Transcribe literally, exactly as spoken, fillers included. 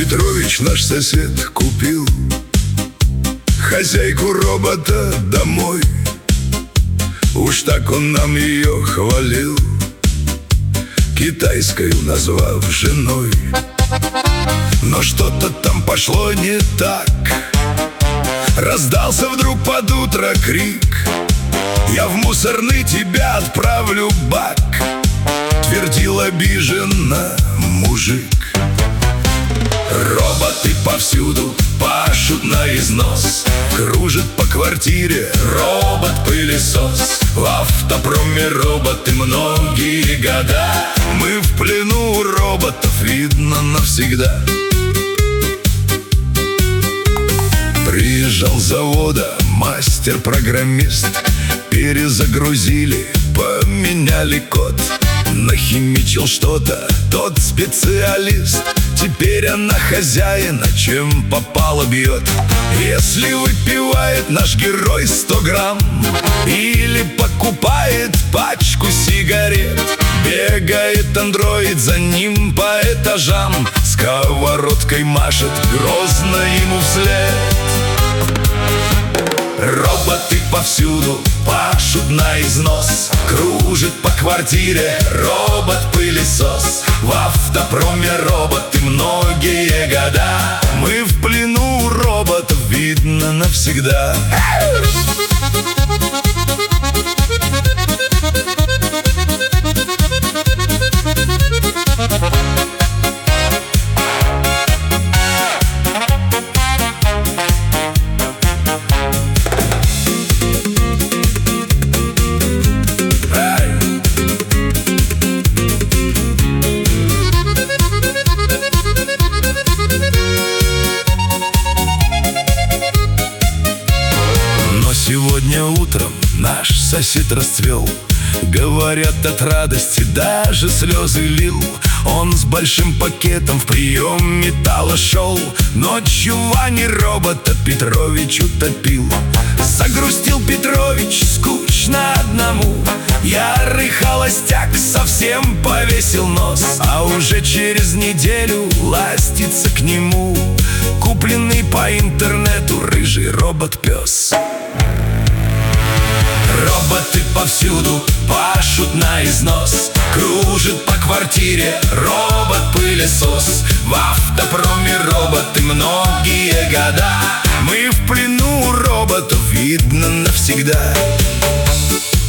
Петрович, наш сосед, купил хозяйку робота домой. Уж так он нам ее хвалил, китайскую назвав женой. Но что-то там пошло не так. Раздался вдруг под утро крик: «Я в мусорный тебя отправлю бак», твердил обиженно мужик. Роботы повсюду пашут на износ, кружит по квартире робот-пылесос. В автопроме роботы многие года, мы в плену у роботов, видно, навсегда. Приезжал с завода мастер-программист, перезагрузили, поменяли код. Нахимичил что-то тот специалист, теперь она хозяина чем попало бьет. Если выпивает наш герой сто грамм или покупает пачку сигарет, бегает андроид за ним по этажам, сковородкой машет грозно ему вслед. Роботы повсюду пашут на износ, кружит по квартире робот-пылесос. В автопроме роботы многие года, мы в плену у роботов, видно, навсегда. Сегодня утром наш сосед расцвел, говорят, от радости даже слезы лил. Он с большим пакетом в прием металла шел, ночью в ванне робота Петрович утопил. Загрустил Петрович, скучно одному, ярый холостяк совсем повесил нос. А уже через неделю ластится к нему купленный по интернету рыжий робот-пес. Роботы повсюду пашут на износ, кружит по квартире робот-пылесос. В автопроме роботы многие года, мы в плену у роботов, видно, навсегда.